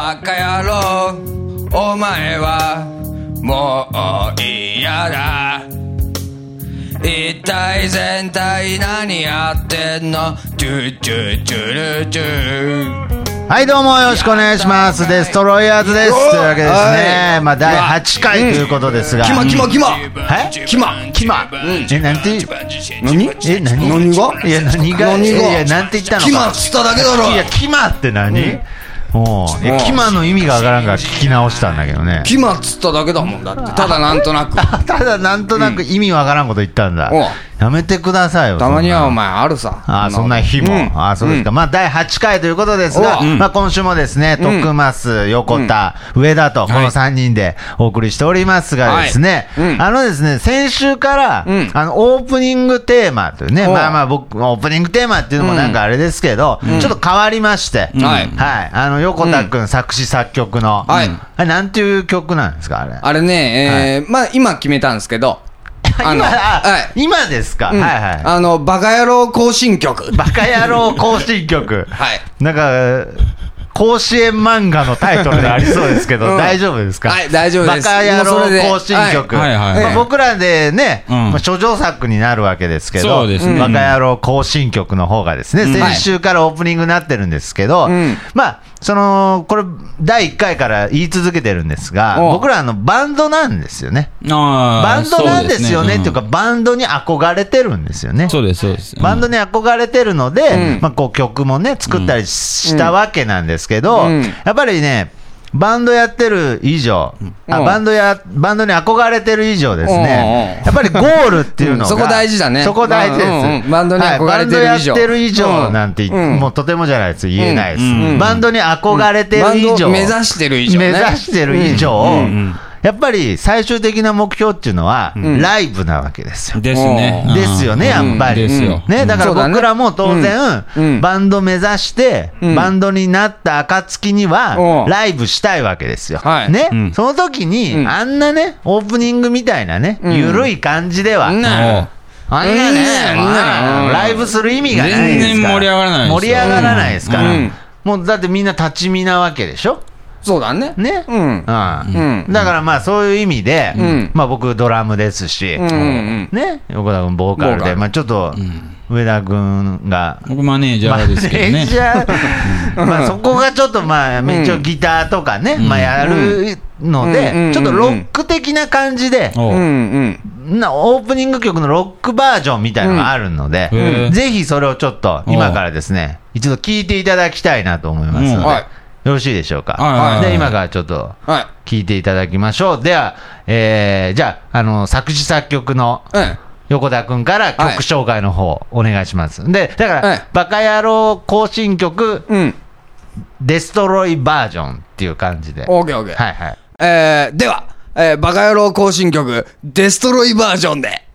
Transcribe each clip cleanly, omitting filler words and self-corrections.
バカ野郎お前はもう嫌だ一体全体何やってんのトゥトゥトゥルトゥはいどうもよろしくお願いしますデストロイヤーズですというわけですね、まあ第8回ということですが、 キマなんて何がいや何がいやなんて言ったのかキマっつっただけだろいやキマって何、キマの意味がわからんから聞き直したんだけどね。 キマっつっただけだもんだってただなんとなくただなんとなく意味わからんこと言ったんだ、やめてくださいよ。 たまにはお前あるさそんな日も、そうですか、まあ第8回ということですが、まあ今週もですね、徳増、横田、上田とこの3人でお送りしておりますがですね、ですね、先週からオープニングテーマというね、まあまあ僕オープニングテーマっていうのもなんかあれですけど、ちょっと変わりまして、横田くん作詞作曲の、あれなんていう曲なんですかあれ。 あれね、まあ今決めたんですけど今ですか、 バカ野郎行進曲バカ野郎行進曲なんか甲子園漫画のタイトルでありそうですけど、大丈夫ですか。 はい大丈夫です。 バカ野郎行進曲、僕らでね、諸女作になるわけですけど、バカ野郎行進曲の方がですね、先週からオープニングになってるんですけど、まあこれ第1回から言い続けてるんですが、僕らバンドなんですよね。バンドなんですよねっていうか、バンドに憧れてるんですよね。 そうですそうです。 バンドに憧れてるので、まあこう曲もね作ったりしたわけなんですけど、やっぱりねバンドやってる以上、バンドに憧れてる以上ですね、やっぱりゴールっていうのが、 そこ大事だね。 そこ大事です。 バンドに憧れてる以上、 バンドやってる以上なんて、もうとてもじゃないです、言えないです。バンドに憧れてる以上、 バンド目指してる以上ね。 目指してる以上、やっぱり最終的な目標っていうのはライブなわけですよ。 ですね。 ですよね、やっぱり。 ですよ。 ね、だから僕らも当然バンド目指してバンドになった暁にはライブしたいわけですよ。ね、その時にあんなねオープニングみたいなねゆるい感じでは。あんなね、ライブする意味がないですから。 全然盛り上がらないですよ。 盛り上がらないですから。もうだってみんな立ち見なわけでしょ。 そうだね。 ね。だからまあそういう意味で、まあ僕ドラムですし、ね、横田君ボーカルで、まあちょっと上田君が僕マネージャーですけどね。 マネージャー、まあそこがちょっとまあ一応ギターとかね、まあやるので、ちょっとロック的な感じで。オープニング曲のロックバージョンみたいなのがあるので、ぜひそれをちょっと今からですね一度聴いていただきたいなと思いますので、よろしいでしょうか。で今からちょっと聴いていただきましょう。では、じゃあ作詞作曲の横田君から曲紹介の方お願いします。でだからバカ野郎行進曲デストロイバージョンっていう感じで。 OKOK。ではバカ野郎行進曲デストロイバージョンで。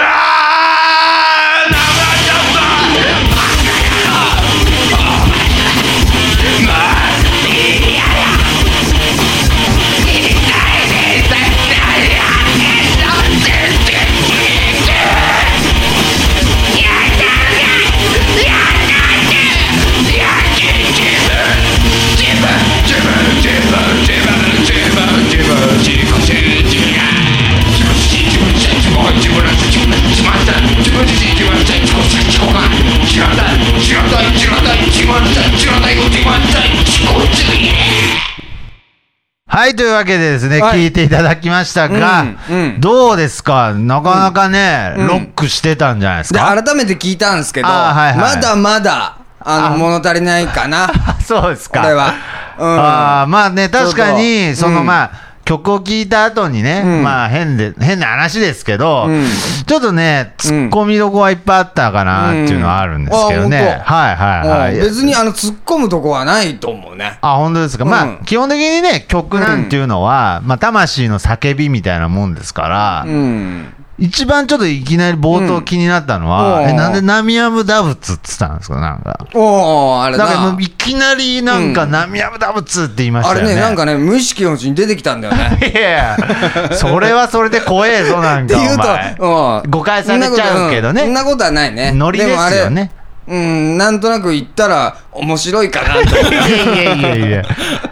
はい、というわけでですね、聞いていただきましたが、どうですか、なかなかね、ロックしてたんじゃないですか。 で改めて聞いたんですけど、まだまだ物足りないかな。 そうですか。 これは。 まあね、確かにまあ曲を聴いた後にね、まあ変な話ですけど、ちょっとねツッコミどこはいっぱいあったかなっていうのはあるんですけどね。 別に突っ込むとこはないと思うね。 本当ですか。まあ基本的にね曲なんていうのはまあ魂の叫びみたいなもんですから、一番ちょっといきなり冒頭気になったのは、なんでナミアムダブツって言ったんですか。なんかあれだからいきなりなんかナミアムダブツって言いましたよね。 あれね、なんかね無意識のうちに出てきたんだよね。 いやそれはそれで怖えぞなんかお前誤解されちゃうけどね。 そんなことはないね。 ノリですよね。 なんとなく言ったら面白いかなと。 いや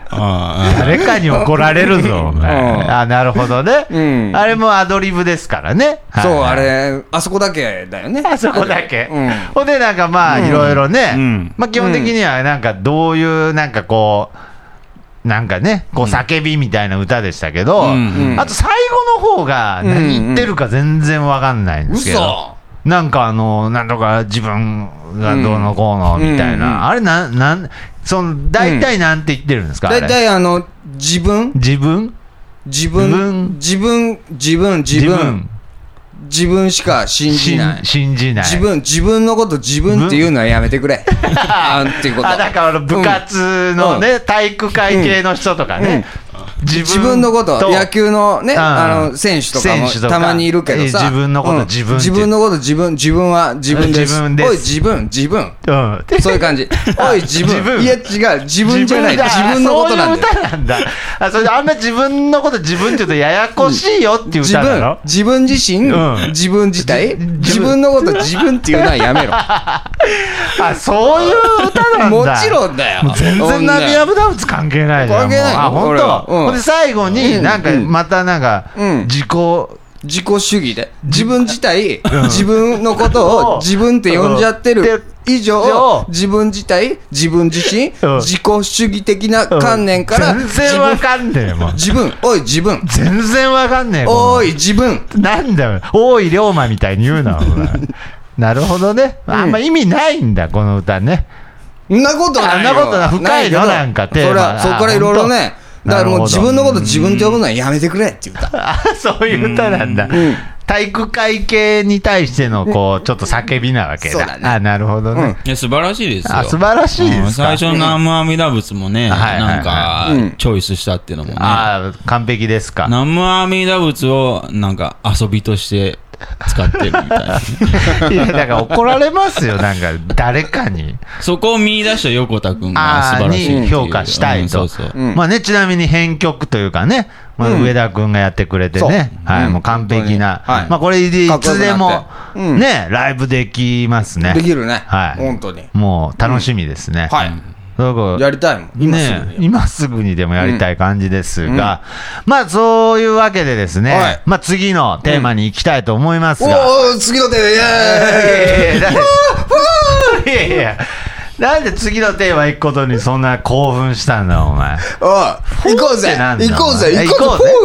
誰かに怒られるぞ、お前。あ、なるほどね。あれもアドリブですからね。 そう、あれ、あそこだけだよね。 あそこだけ。ほんで、なんかまあ、いろいろね、まあ基本的にはなんかどういう、なんかこう、なんかね、こう叫びみたいな歌でしたけど、あと最後の方が何言ってるか全然わかんないんですけど、なんかなんとか自分がどうのこうのみたいな、あれ大体なんて言ってるんですか？ 大体自分しか信じない。自分のこと自分っていうのはやめてくれ。っていうこと。 だから部活のね、体育会系の人とかね。 自分のこと、野球のね、選手とかもたまにいるけどさ、 自分のこと自分は自分です。おい、自分。そういう感じ。おい、自分。いや、違う、自分じゃない。自分のことなんだよ。 そういう歌なんだ。それであんま自分のこと自分って言うとややこしいよっていう歌だろ。 自分自身、自分自体、自分のこと自分っていうのはやめろ。 そういう歌なんだ。 もちろんだよ。 全然ナビアブダブツ関係ないじゃん。 関係ない。 本当。で最後になんかまたなんか自己主義で自分自体、自分のことを自分って呼んじゃってる以上、自分自体、自分自身、自己主義的な観念から全然わかんねえもん。 おい自分、 全然わかんねえ。 おい自分、 なんだよ、おい龍馬みたいに言うな。なるほどね。あんま意味ないんだこの歌ね。 そんなことないよ。 深いのなんかテーマ。 そこからいろいろね。だからもう自分のこと自分って呼ぶのはやめてくれって言った。 そういう歌なんだ。体育会系に対してのこうちょっと叫びなわけだ。なるほどね。 いや素晴らしいですよ。 素晴らしいですか。 最初の南無阿弥陀仏もね、なんかチョイスしたっていうのもね。 完璧ですか。 南無阿弥陀仏をなんか遊びとして使ってるみたいな。 いやだから怒られますよ、なんか誰かに。 そこを見出した横田君が素晴らしいに評価したいと。まあね、ちなみに編曲というかね、上田君がやってくれてね、もう完璧な、まあこれいつでもねライブできますね。 できるね。本当に。 もう楽しみですね。 はい。やりたいもん。 今すぐにでもやりたい感じですが、まあそういうわけでですね、まあ次のテーマに行きたいと思いますが。 次のテーマ、イエーイ。 いやなんで次のテーマ行くことにそんな興奮したんだお前。 行こうぜ。次のテー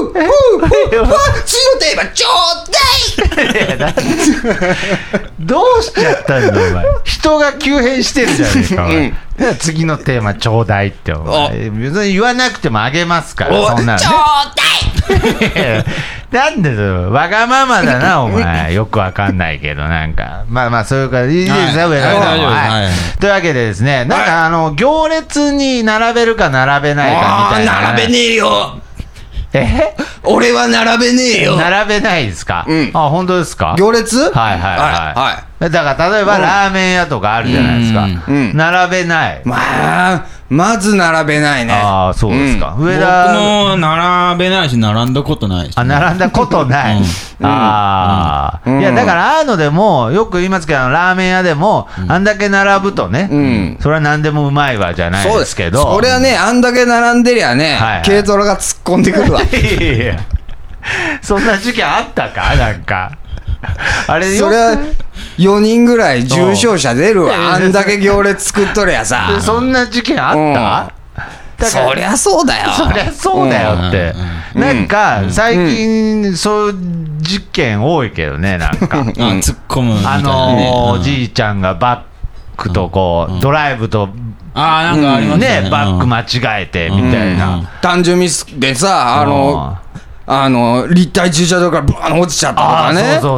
マちょうだい。 どうしちゃったんだお前。人が急変してるじゃねえかお前。次のテーマちょうだいってお前。別に言わなくてもあげますから。そんなのね。 ちょうだい。 なんでわがままだなお前。よくわかんないけどなんかまあそういうかいいですよ上田君。というわけでですね、なんか行列に並べるか並べないかみたいな。 並べねえよ。俺は並べねえよ。 並べないですか。本当ですか。 行列。 はい。だから例えばラーメン屋とかあるじゃないですか。並べない。 まず並べないね。 そうですか。 僕も並べないし並んだことないし。 並んだことない。いやだからああいうのでもよく言いますけど、ラーメン屋でもあんだけ並ぶとね、それは何でもうまいわじゃないですけど。 それはね、あんだけ並んでりゃね、軽トラが突っ込んでくるわ。 そんな事件あったかなんか。あれそれは4人ぐらい重症者出るわ。あんだけ行列作っとりゃさ。 そんな事件あった？ そりゃそうだよ。 そりゃそうだよって。なんか最近そういう事件多いけどね、なんか突っ込むみたいなね。 おじいちゃんがバックとこうドライブとなんかありますね。 バック間違えてみたいな。 単純ミスでさ、立体駐車場からブワーン落ちちゃったとかね。 そう。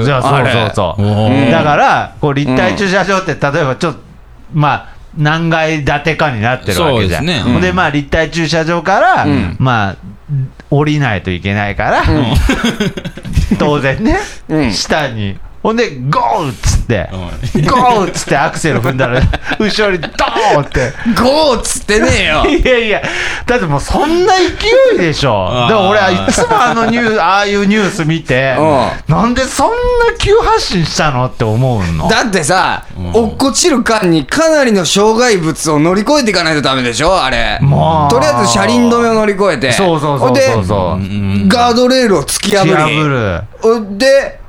だからこう立体駐車場って例えばちょっとまあ何階建てかになってるわけじゃん。でまあ立体駐車場からまあ降りないといけないから当然ね下にほんでゴーっつってゴーっつってアクセル踏んだら後ろにドーンってゴーっつってねえよ。 いやいや、だってもうそんな勢いでしょ。でも俺はいつもああいうニュース見て、なんでそんな急発進したのって思うの。 だってさ、落っこちる間にかなりの障害物を乗り越えていかないとダメでしょあれ。 もうとりあえず車輪止めを乗り越えて、 そうそうそうそうそう、 でガードレールを突き破り、で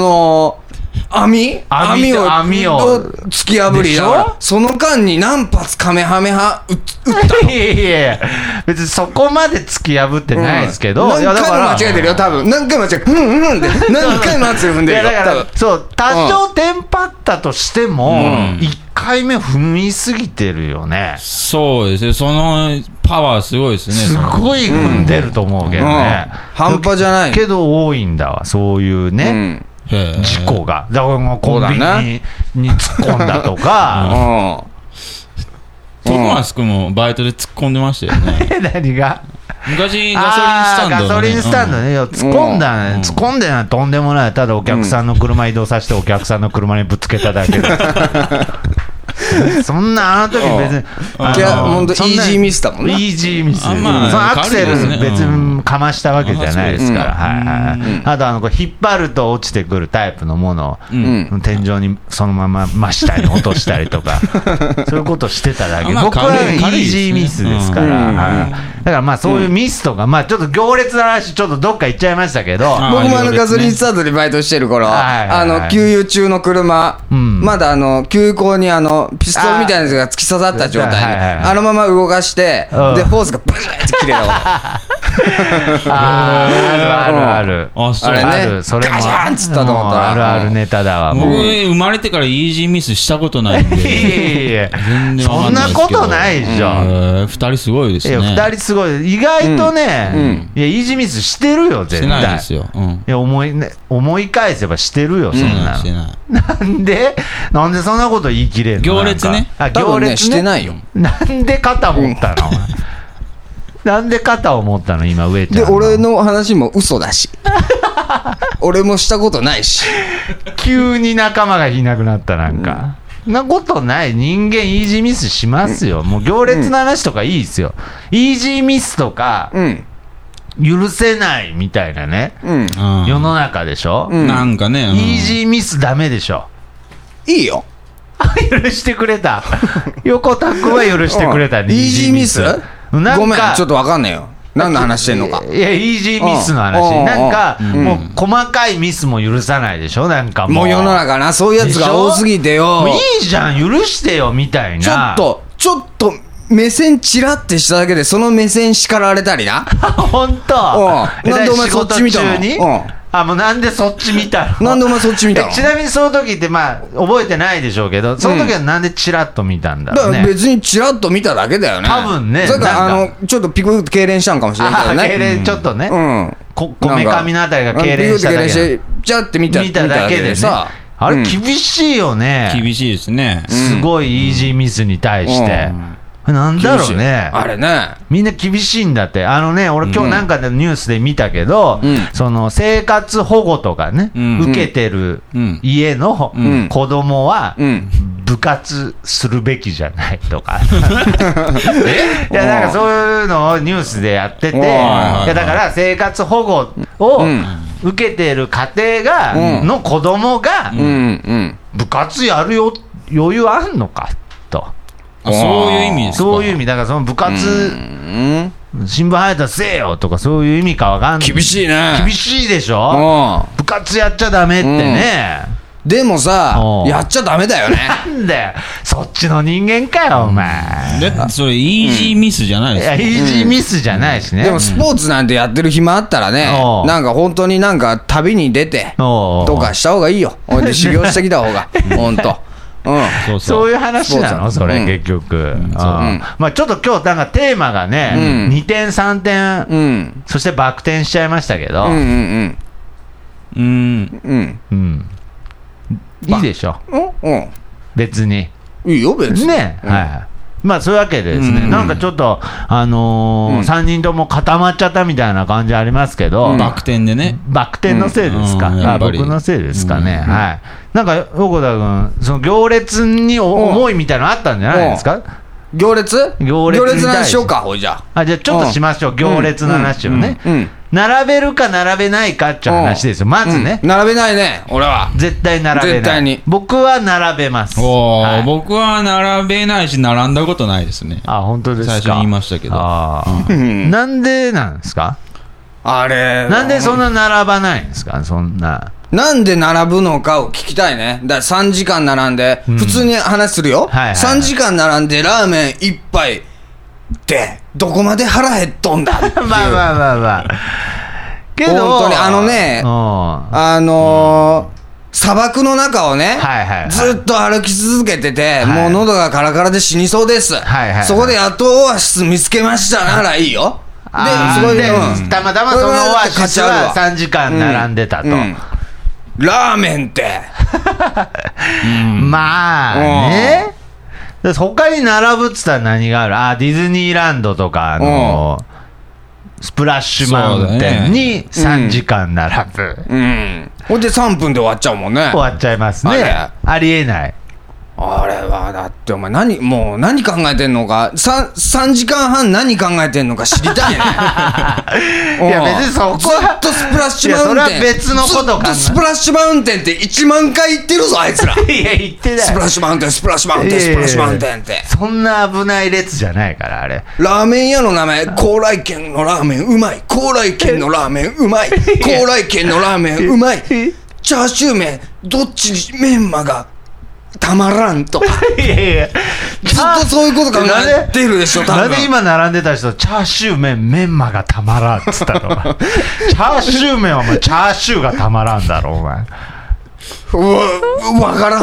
網を突き破りだから、その間に何発カメハメハ撃ったの。 いやいや別にそこまで突き破ってないですけど、 何回も間違えてるよ多分。何回も間違えてって何回もアクセル踏んでるよ。 だからそう多少テンパったとしても1回目踏みすぎてるよね。 そうですね、そのパワーすごいですね。 すごい踏んでると思うけどね、 半端じゃないけど多いんだわそういうね、事故が。だからもうコンビニに突っ込んだとかトーマス君もバイトで突っ込んでましたよね。 何が昔ガソリンスタンドね、 突っ込んでないとんでもない。ただお客さんの車移動させてお客さんの車にぶつけただけでそんなあの時別に本当イージーミスだもんね。 イージーミス、そのまあアクセル別にかましたわけじゃないですから、あとこう引っ張ると落ちてくるタイプのものを天井にそのまま真下に落としたりとかそういうことしてただけ。僕はイージーミスですから、だからまあそういうミスとか、まあちょっと行列の話ちょっとどっか行っちゃいましたけど、 僕もガソリンスタンドでバイトしてる頃、給油中の車、まだ急行にピストルみたいなやつが突き刺さった状態であのまま動かして、でホースがブーって切れたことあるあれね、 それもガシャンっつったと思ったらあるネタだわ。 僕生まれてからイージーミスしたことないんで全然わかんないですけど。 そんなことないでしょ。 2人すごいですね。 2人すごい。意外とね、いやイージーミスしてるよ絶対。 してないですよ。 いや思い返せばしてるよそんなの。なんでそんなこと言い切れんの。 行列ね。 行列してないよ。 なんで肩持ったの。なんで肩を持ったの今上ちゃん。 で俺の話も嘘だし俺もしたことないし。 急に仲間がいなくなったなんか。なことない。人間イージーミスしますよ。もう行列の話とかいいですよ。イージーミスとか許せないみたいなね、世の中でしょ。 なんかね、 イージーミスダメでしょ。 いいよ許してくれた。横田君は許してくれた。イージーミスごめんちょっとわかんないよ。何の話してんのか。 いやイージーミスの話。なんかもう細かいミスも許さないでしょ。なんかもう世の中なそういうやつが多すぎてよ。 もういいじゃん許してよみたいな。 ちょっと目線チラってしただけでその目線叱られたりな。 本当。 なんでお前そっち見たの。 もうなんでそっち見たの。 なんでお前そっち見たの。 ちなみにその時ってまあ覚えてないでしょうけど、その時はなんでチラッと見たんだろうね。 別にチラッと見ただけだよね。 多分ね。 だからちょっとピクッと痙攣したんかもしれないけどね。 痙攣ちょっとね。こめかみのあたりが痙攣しただけ。 チャって見ただけでさ。 あれ厳しいよね。 厳しいですね。 すごいイージーミスに対して。なんだろうね。 あれね。 みんな厳しいんだって。俺今日なんかでニュースで見たけど、その生活保護とかね、受けてる家の子供は部活するべきじゃないとか。いやなんかそういうのをニュースでやってて、いやだから生活保護を受けてる家庭の子供が部活やるよ余裕あんのかと。 そういう意味ですか。 そういう意味だからその部活新聞配達せえよとかそういう意味かわかんない。 厳しいね。 厳しいでしょ。部活やっちゃダメってね。 でもさやっちゃダメだよね。 なんだよそっちの人間かよお前。 それイージーミスじゃないですか。 イージーミスじゃないしね。 でもスポーツなんてやってる暇あったらね、なんか本当になんか旅に出てとかした方がいいよ。で修行してきた方が本当。 そういう話なのそれ結局。まあちょっと今日なんかテーマがね2点3点そしてバク転しちゃいましたけど、いいでしょ別に。 いいよ別にね。 まあそういうわけでですね、なんかちょっと、3人とも固まっちゃったみたいな感じありますけど、 バク転でね。 バク転のせいですか、僕のせいですかね、はい。なんか横田君、その行列に思いみたいなのあったんじゃないですか。 行列の話しようか、ほいじゃあ。じゃあちょっとしましょう、行列の話をね。並べるか並べないかっていう話ですよ、まずね。 並べないね、俺は。 絶対並べない。絶対に。僕は並べます。 僕は並べないし、並んだことないですね。 あ、本当ですか。 最初に言いましたけど。 なんでなんですかあれ。 なんでそんな並ばないんですか、そんな。 なんで並ぶのかを聞きたいね。だから3時間並んで、普通に話するよ。3時間並んでラーメン1杯ってどこまで腹減っとんだっていう。 まあけど本当に砂漠の中をね、ずっと歩き続けてて、もう喉がカラカラで死にそうです。そこでやっとオアシス見つけましたならいいよ。 で、すごいたまたまそのオアシスは3時間並んでたと。 ラーメンってまあね、他に並ぶっつったら何がある。ディズニーランドとかスプラッシュマウンテンに3時間並ぶ。 ほんで3分で終わっちゃうもんね。 終わっちゃいますね。ありえない。あれはだってお前もう何考えてんのか、3時間半何考えてんのか知りたいね。 いや別にそこはずっとスプラッシュマウンテン、 それは別のことか。 スプラッシュマウンテンって1万回言ってるぞあいつら。 いや言ってない。 スプラッシュマウンテンスプラッシュマウンテンスプラッシュマウンテンって。 そんな危ない列じゃないからあれ。 ラーメン屋の名前高麗軒のラーメンうまい、高麗軒のラーメンうまい、高麗軒のラーメンうまい、チャーシュー麺どっちにメンマがたまらんとか。ずっとそういうこと考えてるでしょ、多分。 なんで今並んでた人、チャーシュー麺、メンマがたまらんっつったの。チャーシュー麺はお前、チャーシューがたまらんだろ、お前。 わからん。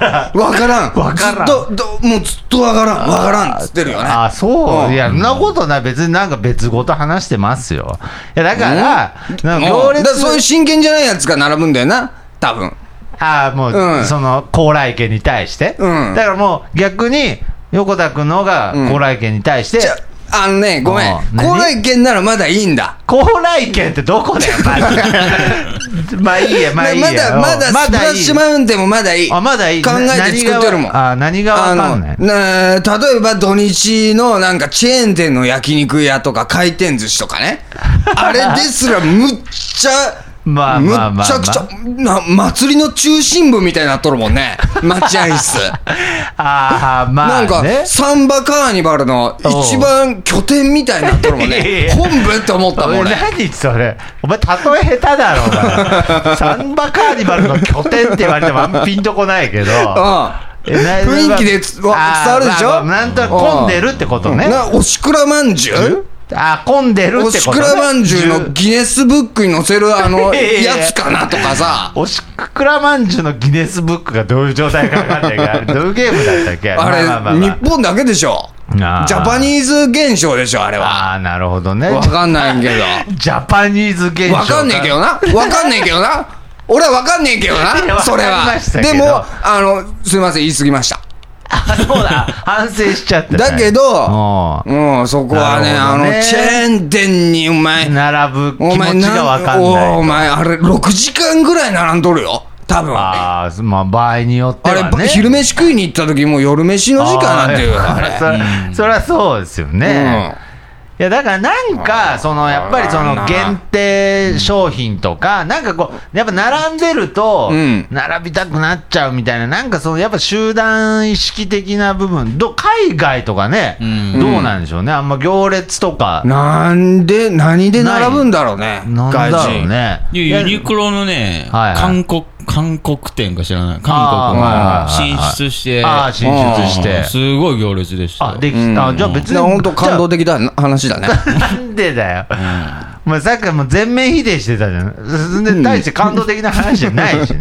もうずっとわからんっつってるよね。 そう。いや、そんなことない。別になんか別ごと話してますよ。いや、だから、 行列。そういう真剣じゃないやつが並ぶんだよな、多分。 もう、その高麗家に対して、だからもう逆に横田君の方が高麗家に対して、 ごめん、高麗家ならまだいいんだ。 高麗家ってどこだよ、まあいいや、まだスプラッシュマウンテンもまだいい。 まだいい。 考えて作ってるもん。 何がわかんない。 例えば土日のなんかチェーン店の焼肉屋とか回転寿司とかね、あれですらむっちゃむっちゃくちゃ祭りの中心部みたいになっとるもんね、待合室。なんかサンバカーニバルの一番拠点みたいになっとるもんね。本部って思ったもんね。 何それ、お前例え下手だろお前。サンバカーニバルの拠点って言われてもあんまピンとこないけど、 雰囲気で伝わるでしょ。 なんとなく混んでるってことね。 おしくらまんじゅう、 混んでるってことね。おしくらまんじゅうのギネスブックに載せるやつかなとかさ。 おしくらまんじゅうのギネスブックがどういう状態か分かんないから、どういうゲームだったっけあれ、日本だけでしょ。ジャパニーズ現象でしょ、あれは。 なるほどね。 分かんないけど。 ジャパニーズ現象。 分かんねえけどな。俺は分かんねえけどな、それは。でも、すいません、言い過ぎました。 そうだ、反省しちゃった。 だけど、そこはね、チェーン店にお前並ぶ気持ちが分かんない。 お前あれ6時間ぐらい並んどるよ、多分。 まあ場合によってはね。 あれ昼飯食いに行った時も夜飯の時間なんていうあれ。 そりゃそうですよね。いやだからなんかやっぱり限定商品とかなんかこうやっぱ並んでると並びたくなっちゃうみたいな、なんかやっぱ集団意識的な部分、海外とかね、どうなんでしょうね。あんま行列とか何で並ぶんだろうね、 外人。 ユニクロのね、韓国店か知らない、韓国が進出してすごい行列でした。 じゃあ別に本当感動的な話だね。 なんでだよ、さっきも全面否定してたじゃん。で大して感動的な話じゃないしね。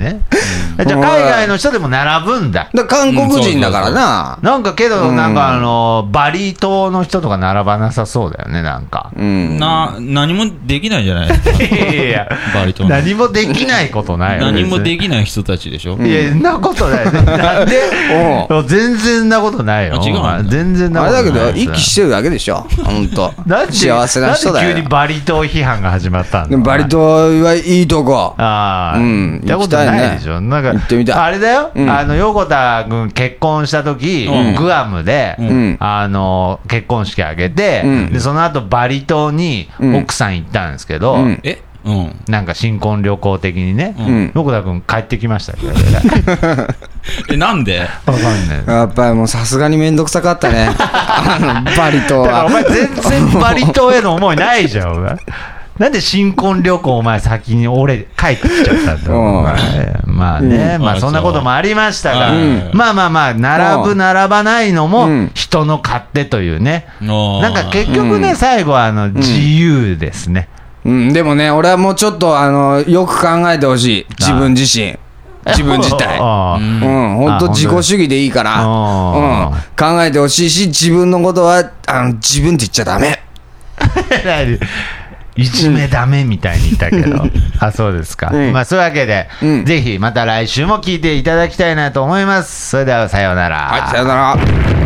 じゃあ海外の人でも並ぶんだ。 韓国人だからな。 なんかけど、なんかバリ島の人とか並ばなさそうだよね、なんか。 何もできないじゃないですか。 いやバリ島何もできないことないよ。 何もできない人たちでしょ。 いや、なことない。なんで全然なことないよ。 違う。 全然なことない。 あれだけど、息してるだけでしょ。本当。幸せな人だよ。 なんで急にバリ島批判が始まったんだ。 バリ島はいいとこ。 行ったことないでしょ。なんか、あれだよ。横田君結婚した時、グアムで、結婚式あげて、で、その後バリ島に奥さん行ったんですけど、なんか新婚旅行的にね、横田君帰ってきましたけど。なんでわかんない。 やっぱりもうさすがにめんどくさかったね。バリ島は。 だからお前全然バリ島への思いないじゃん、お前。なんで新婚旅行お前先に俺帰ってきちゃったんだろう。まあね、まあそんなこともありましたが、まあ並ぶ並ばないのも人の勝手というね。なんか結局ね、最後は自由ですね。 でもね、俺はもうちょっとよく考えてほしい。自分自身。自分自体。本当自己主義でいいから、考えてほしいし、自分のことは自分って言っちゃダメ。 いじめダメみたいに言ったけどあ、そうですか。まあそういうわけで、ぜひまた来週も聞いていただきたいなと思います。それではさようなら。 はい、さようなら。